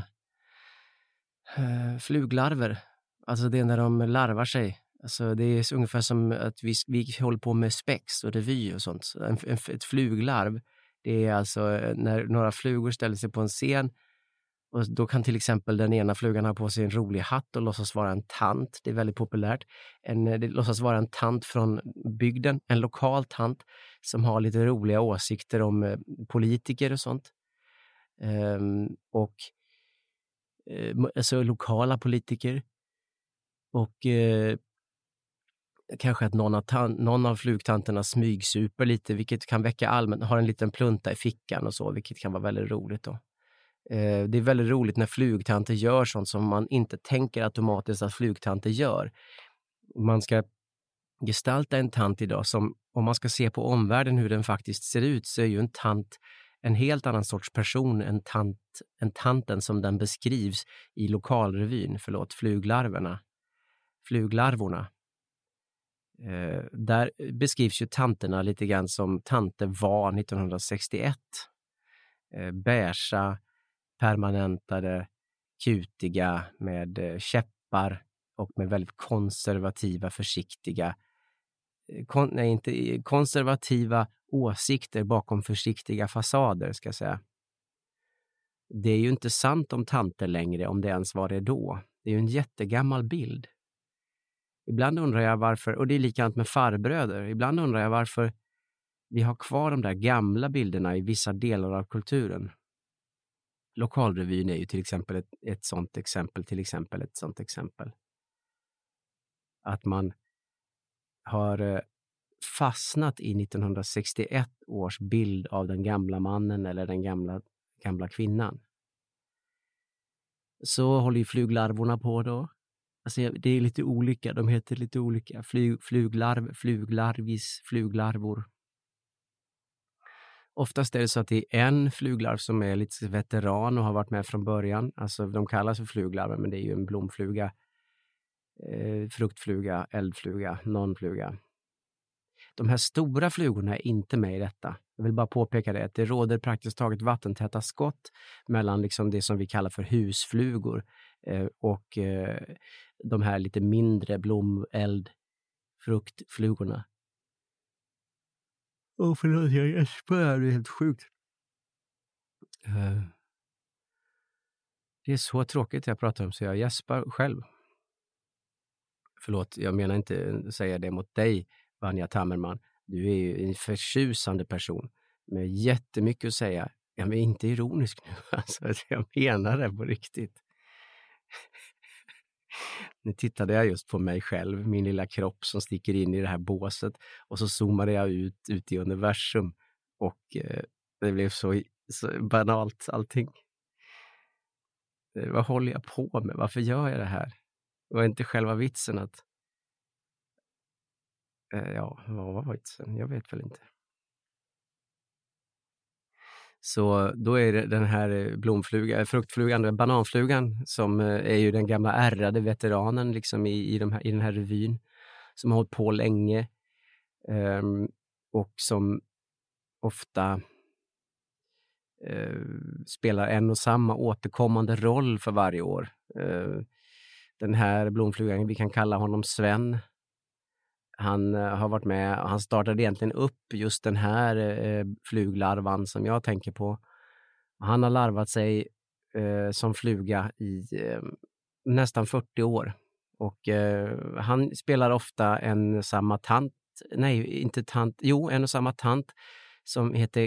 fluglarver. Alltså det är när de larvar sig. Alltså det är ungefär som att vi håller på med spex och revy och sånt. Ett fluglarv, det är alltså när några flugor ställer sig på en scen och då kan till exempel den ena flugan ha på sig en rolig hatt och låtsas vara en tant. Det är väldigt populärt. Det låtsas vara en tant från bygden, en lokal tant som har lite roliga åsikter om politiker och sånt. Alltså lokala politiker. Och kanske att någon av flugtanterna smygsuper lite, vilket kan väcka har en liten plunta i fickan och så, vilket kan vara väldigt roligt då. Det är väldigt roligt när flugtanter gör sånt som man inte tänker automatiskt att flugtanter gör. Man ska gestalta en tant idag som, om man ska se på omvärlden hur den faktiskt ser ut, så är ju en tant en helt annan sorts person än tanten som den beskrivs i lokalrevyn, fluglarvorna. Där beskrivs ju tanterna lite grann som tanter var 1961. Beiga, permanentade, kutiga med käppar och med väldigt konservativa, försiktiga inte konservativa åsikter bakom försiktiga fasader, ska jag säga. Det är ju inte sant om tanter längre, om det ens var det då. Det är ju en jättegammal bild. Ibland undrar jag varför, och det är likadant med farbröder, ibland undrar jag varför vi har kvar de där gamla bilderna i vissa delar av kulturen. Lokalrevyn är ju till exempel ett sånt exempel. Att man har fastnat i 1961 års bild av den gamla mannen eller den gamla kvinnan. Så håller ju fluglarvorna på då. Alltså det är lite olika, de heter lite olika. Fluglarvor. Oftast är det så att det är en fluglarv som är lite veteran och har varit med från början. Alltså de kallas för fluglarver, men det är ju en blomfluga, fruktfluga, eldfluga, nonfluga. De här stora flugorna är inte med i detta. Jag vill bara påpeka det, att det råder praktiskt taget vattentäta skott mellan liksom det som vi kallar för husflugor och de här lite mindre fruktflugorna. Förlåt, jag gäspar, det är helt sjukt. Det är så tråkigt jag pratar om, så jag gäspar själv. Förlåt, jag menar inte säga det mot dig, Vanja Tammerman. Du är ju en förtjusande person med jättemycket att säga. Jag är inte ironisk nu, alltså, jag menar det på riktigt. Nu tittade jag just på mig själv, min lilla kropp som sticker in i det här båset, och så zoomade jag ut i universum och det blev så banalt allting. Vad håller jag på med? Varför gör jag det här? Det var inte själva vitsen att vad var vitsen? Jag vet väl inte. Så då är det den här fruktflugan, bananflugan, som är ju den gamla ärrade veteranen liksom i den här revyn, som har hållit på länge och som ofta spelar en och samma återkommande roll för varje år. Den här blomflugan, vi kan kalla honom Sven. Han har varit med, och han startade egentligen upp just den här fluglarvan som jag tänker på. Han har larvat sig som fluga i nästan 40 år. Och han spelar ofta en och samma tant som heter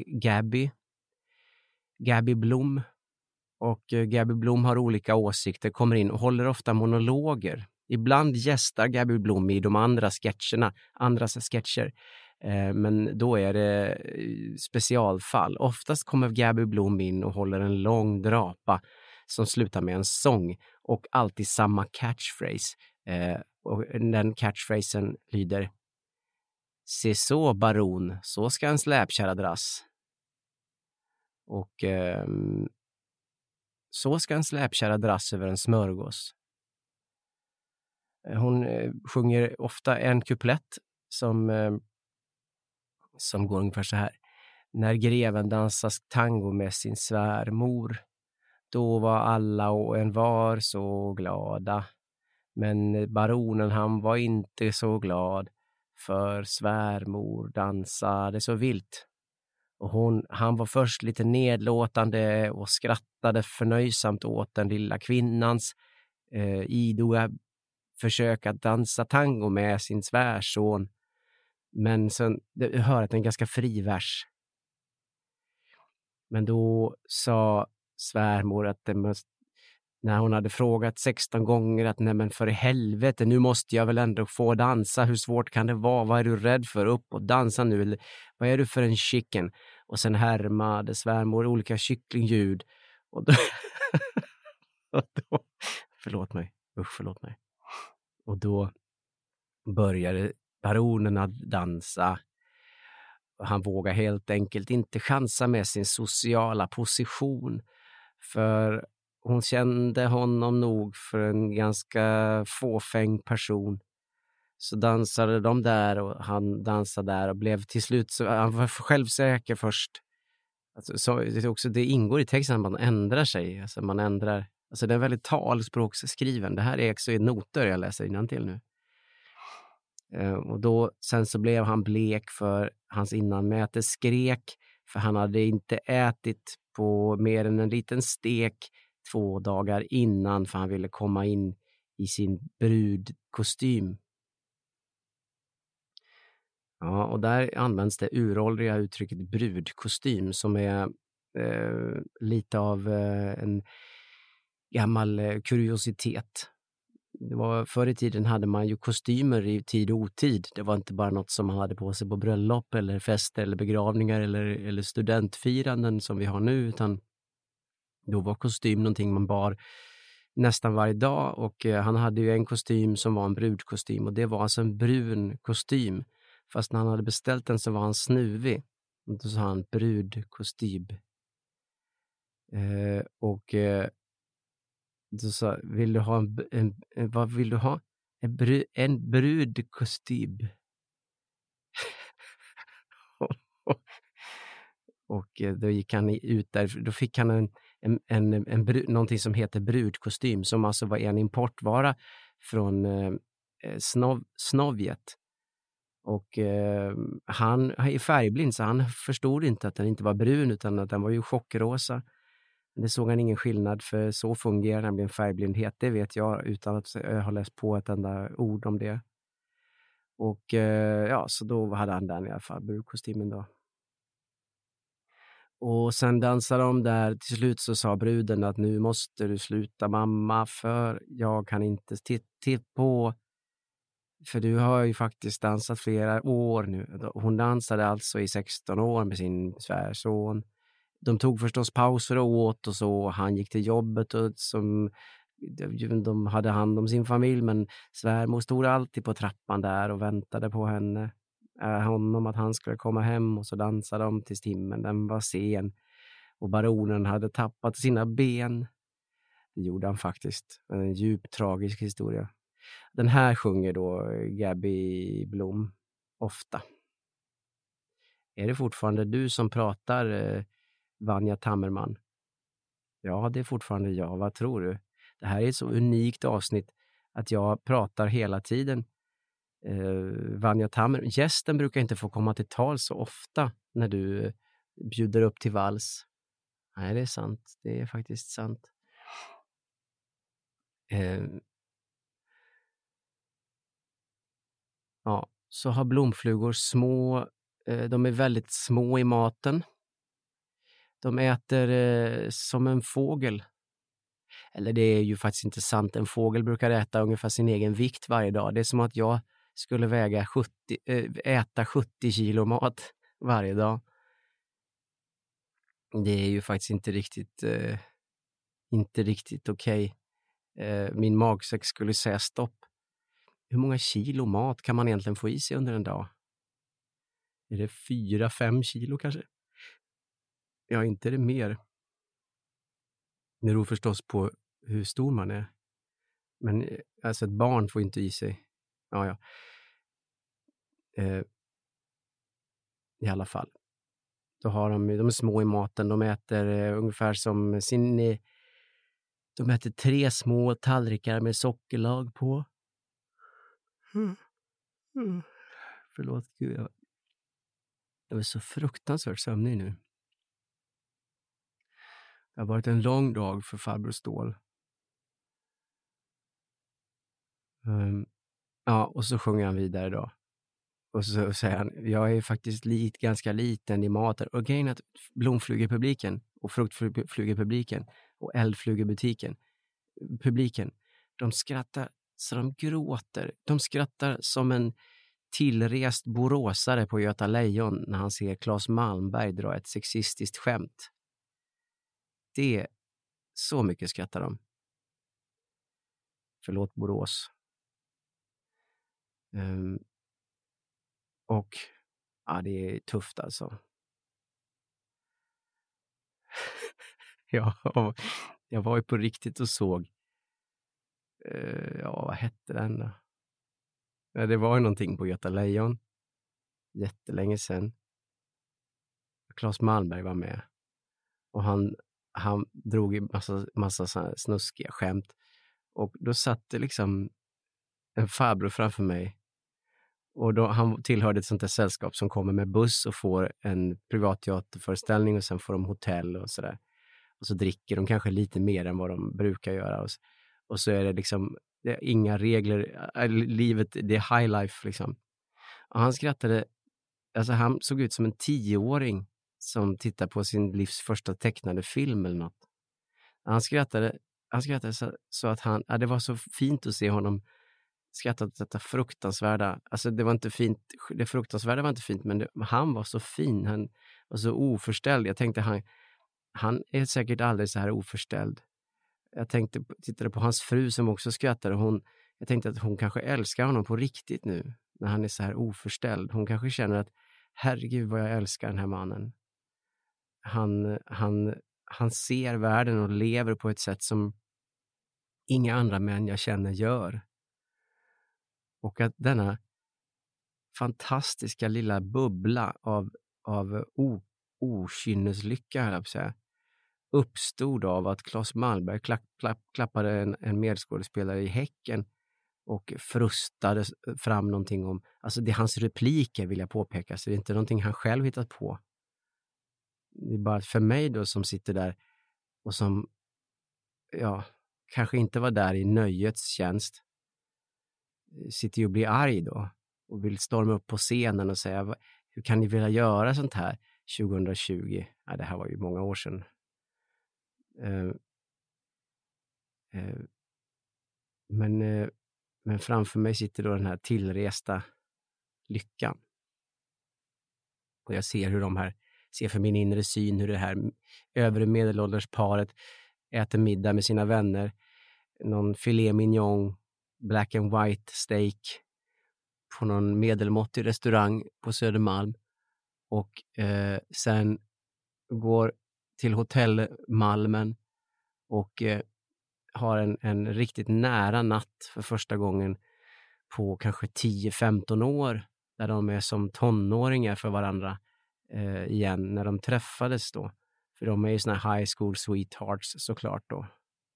Gabby Blom. Och Gabby Blom har olika åsikter, kommer in och håller ofta monologer. Ibland gästar Gabby Blom i de andras sketcher. Men då är det specialfall. Oftast kommer Gabby Blom in och håller en lång drapa som slutar med en sång. Och alltid samma catchphrase. Och den catchphrasen lyder: "Se så, baron, så ska en släpkärra dras." Och så ska en släpkärra dras över en smörgås. Hon sjunger ofta en kuplett som går ungefär så här: "När greven dansar tango med sin svärmor, då var alla och en var så glada. Men baronen, han var inte så glad, för svärmor dansade så vilt. Och han var först lite nedlåtande och skrattade förnöjsamt åt den lilla kvinnans idoga försök att dansa tango med sin svärson. Men sen hör att det är en ganska fri vers. Men då sa svärmor att när hon hade frågat 16 gånger att nej men för i helvete, nu måste jag väl ändå få dansa. Hur svårt kan det vara? Vad är du rädd för? Upp och dansa nu. Eller, vad är du för en chicken? Och sen härmade svärmor olika kycklingljud. Och då, förlåt mig. Och då började baronen att dansa. Han vågade helt enkelt inte chansa med sin sociala position. För hon kände honom nog för en ganska fåfäng person. Så dansade de där och han dansade där och blev till slut så han var självsäker först. Alltså, det ingår i texten att man ändrar sig. Alltså man ändrar Alltså den är väldigt talspråksskriven. Det här är också i noter jag läser innantill nu. Och då, sen så blev han blek för hans innanmäte skrek, för han hade inte ätit på mer än en liten stek 2 dagar innan, för han ville komma in i sin brudkostym. Ja, och där används det uråldriga uttrycket brudkostym som är lite av en gammal kuriositet. Det var, förr i tiden hade man ju kostymer i tid och otid. Det var inte bara något som man hade på sig på bröllop eller fester eller begravningar eller studentfiranden som vi har nu, utan då var kostym någonting man bar nästan varje dag, och han hade ju en kostym som var en brudkostym, och det var alltså en brun kostym. Fast när han hade beställt den så var han snuvig. Och då sa han brudkostym. Då sa, vill du ha vad vill du ha? En brudkostym. Och då gick han ut där, då fick han någonting som heter brudkostym, som alltså var en importvara från Sovjet. Och han är färgblind, så han förstod inte att den inte var brun, utan att den var ju chockrosa. Det såg han ingen skillnad, för så fungerar nämligen färgblindhet, det vet jag utan att jag har läst på ett enda ord om det. Och så då hade han den i alla fall, brudkostymen då. Och sen dansade de där, till slut så sa bruden att nu måste du sluta mamma, för jag kan inte titta på, för du har ju faktiskt dansat flera år nu. Hon dansade alltså i 16 år med sin svärson. De tog förstås pauser och åt och så. Han gick till jobbet och de hade hand om sin familj, men svärmor stod alltid på trappan där och väntade på honom att han skulle komma hem, och så dansade de tills timmen den var sen och baronen hade tappat sina ben. Det gjorde han faktiskt. En djup tragisk historia. Den här sjunger då Gabby Blom ofta. Är det fortfarande du som pratar, Vanja Tammerman? Ja, det är fortfarande jag. Vad tror du? Det här är ett så unikt avsnitt att jag pratar hela tiden. Vanja Tammerman, gästen brukar inte få komma till tal så ofta när du bjuder upp till vals. Nej, det är sant. Det är faktiskt sant. Ja, så har blomflugor de är väldigt små i maten. De äter som en fågel. Eller det är ju faktiskt inte sant. En fågel brukar äta ungefär sin egen vikt varje dag. Det är som att jag skulle äta 70 kilo mat varje dag. Det är ju faktiskt inte riktigt okej. Min magsäck skulle säga stopp. Hur många kilo mat kan man egentligen få i sig under en dag? Är det 4-5 kilo kanske? Ja, inte det mer. Det beror förstås på hur stor man är. Men alltså ett barn får inte i sig. Ja. I alla fall. Då har de är små i maten. De äter ungefär som de äter 3 små tallrikar med sockerlag på. Förlåt, gud. Jag är så fruktansvärt sömnig nu. Det har varit en lång dag för farbror Stål. Ja, och så sjunger han vidare då. Och så säger han, jag är faktiskt ganska liten i maten. Och grejen är att blomflugepubliken och fruktflugepubliken och eldflugepubliken, de skrattar så de gråter. De skrattar som en tillrest boråsare på Göta Lejon när han ser Claes Malmberg dra ett sexistiskt skämt. Så mycket skrattar de. Förlåt Borås. Och ja, det är tufft alltså. Jag var ju på riktigt och såg vad hette den då? Ja, det var ju någonting på Göta Lejon jättelänge sedan. Claes Malmberg var med och han han drog i massa så här snuskiga skämt. Och då satt det liksom en farbror framför mig. Och då, han tillhörde ett sånt där sällskap som kommer med buss och får en privatteaterföreställning och sen får de hotell och sådär. Och så dricker de kanske lite mer än vad de brukar göra. Och så är det liksom det är inga regler. Livet, det är high life liksom. Och han skrattade, alltså han såg ut som en 10-åring som tittar på sin livs första tecknade film eller något. Han skrattade så att det var så fint att se honom skratta åt detta fruktansvärda. Alltså det var inte fint, det fruktansvärda var inte fint, men han var så fin, han var så oförställd. Jag tänkte han är säkert aldrig så här oförställd. Jag tittade på hans fru som också skrattade. Jag tänkte att hon kanske älskar honom på riktigt nu när han är så här oförställd. Hon kanske känner att herregud vad jag älskar den här mannen. Han ser världen och lever på ett sätt som inga andra män jag känner gör. Och att denna fantastiska lilla bubbla av okynneslycka, höll jag på att säga, uppstod av att Claes Malmberg klappade en medskådespelare i Häcken och frustade fram någonting om, alltså det är hans repliker vill jag påpeka, så det är inte någonting han själv hittat på. Det är bara för mig då som sitter där och som kanske inte var där i nöjets tjänst, sitter ju och blir arg då och vill storma upp på scenen och säga, hur kan ni vilja göra sånt här 2020? Det här var ju många år sedan. Men framför mig sitter då den här tillresta lyckan. Och jag ser ser för min inre syn hur det här övre medelålders paret äter middag med sina vänner. Någon filet mignon, black and white steak på någon medelmåttig restaurang på Södermalm. Och sen går till hotell Malmen och har en riktigt nära natt för första gången på kanske 10-15 år, där de är som tonåringar för varandra igen när de träffades då. För de är ju såna high school sweethearts såklart då.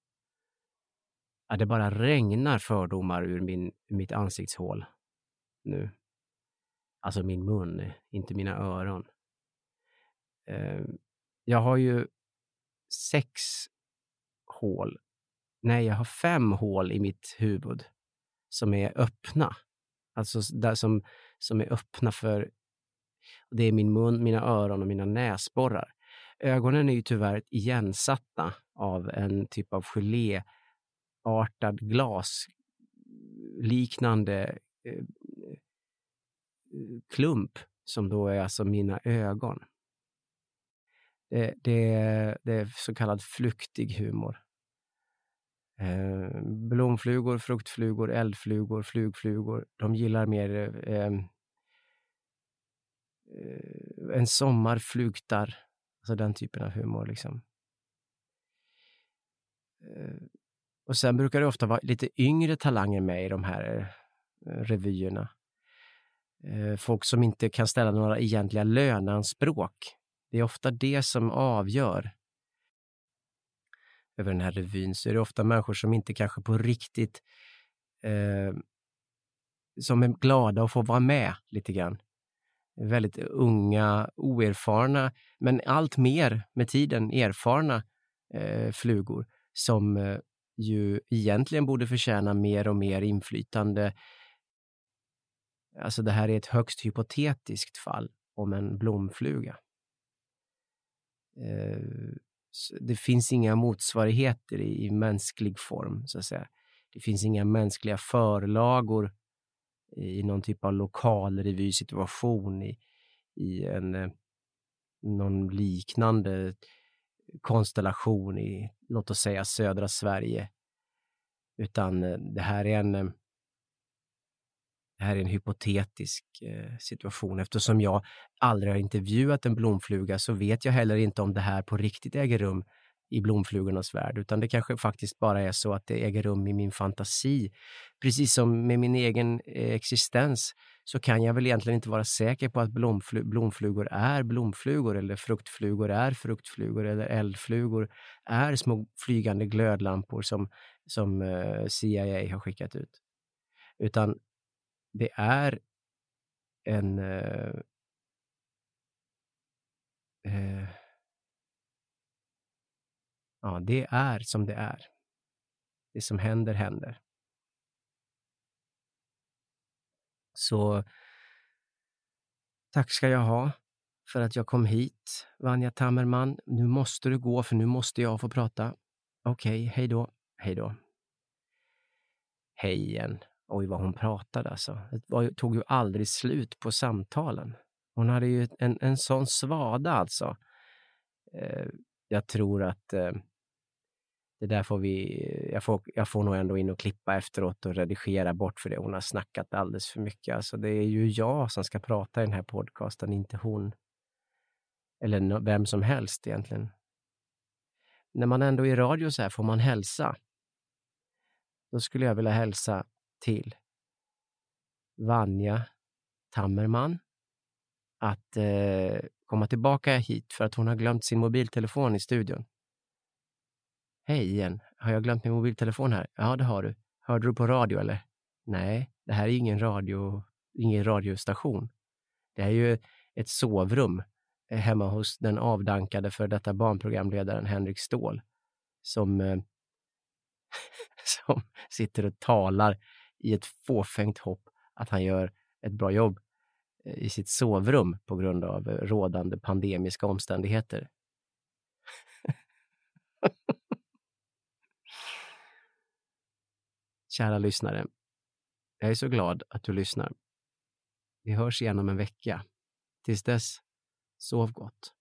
Det bara regnar fördomar ur mitt ansiktshål nu. Alltså min mun, inte mina öron. Jag har ju 5 hål i mitt huvud som är öppna. Alltså där som är öppna för, det är min mun, mina öron och mina näsborrar. Ögonen är ju tyvärr igensatta av en typ av geléartad glasliknande klump som då är alltså mina ögon. Det är så kallad flyktig humor. Blomflugor, fruktflugor, eldflugor, flugflugor, de gillar mer en sommar flugtar, alltså den typen av humor liksom. Och sen brukar det ofta vara lite yngre talanger med i de här revyerna. Folk som inte kan ställa några egentliga löneanspråk. Det är ofta det som avgör över den här revyn. Så är det ofta människor som inte kanske på riktigt som är glada att få vara med lite grann. Väldigt unga, oerfarna, men allt mer med tiden erfarna flugor som ju egentligen borde förtjäna mer och mer inflytande. Alltså det här är ett högst hypotetiskt fall om en blomfluga. Det finns inga motsvarigheter i mänsklig form så att säga. Det finns inga mänskliga förlagor i någon typ av lokal revysituation i någon liknande konstellation i, låt oss säga, södra Sverige. Utan det här är en hypotetisk situation. Eftersom jag aldrig har intervjuat en blomfluga så vet jag heller inte om det här på riktigt äger rum i blomflugornas värld, utan det kanske faktiskt bara är så att det äger rum i min fantasi. Precis som med min egen existens så kan jag väl egentligen inte vara säker på att blomflugor är blomflugor, eller fruktflugor är fruktflugor, eller eldflugor är små flygande glödlampor som CIA har skickat ut. Utan det är en ja, det är som det är. Det som händer, händer. Så tack ska jag ha för att jag kom hit, Vanja Tammerman. Nu måste du gå, för nu måste jag få prata. Okej, hej då. Hej då. Hej igen. Oj, vad hon pratade alltså. Det tog ju aldrig slut på samtalen. Hon hade ju en sån svada alltså. Jag tror att det där får jag får nog ändå in och klippa efteråt och redigera bort, för det. Hon har snackat alldeles för mycket. Alltså det är ju jag som ska prata i den här podcasten, inte hon. Eller vem som helst egentligen. När man ändå är i radio så här får man hälsa. Då skulle jag vilja hälsa till Vanja Tammerman att komma tillbaka hit, för att hon har glömt sin mobiltelefon i studion. Hej igen, har jag glömt min mobiltelefon här? Ja, det har du. Hörde du på radio eller? Nej, det här är ingen radiostation. Det är ju ett sovrum hemma hos den avdankade för detta barnprogramledaren Henrik Ståhl som sitter och talar i ett fåfängt hopp att han gör ett bra jobb i sitt sovrum på grund av rådande pandemiska omständigheter. Kära lyssnare, jag är så glad att du lyssnar. Vi hörs igen om en vecka. Tills dess, sov gott.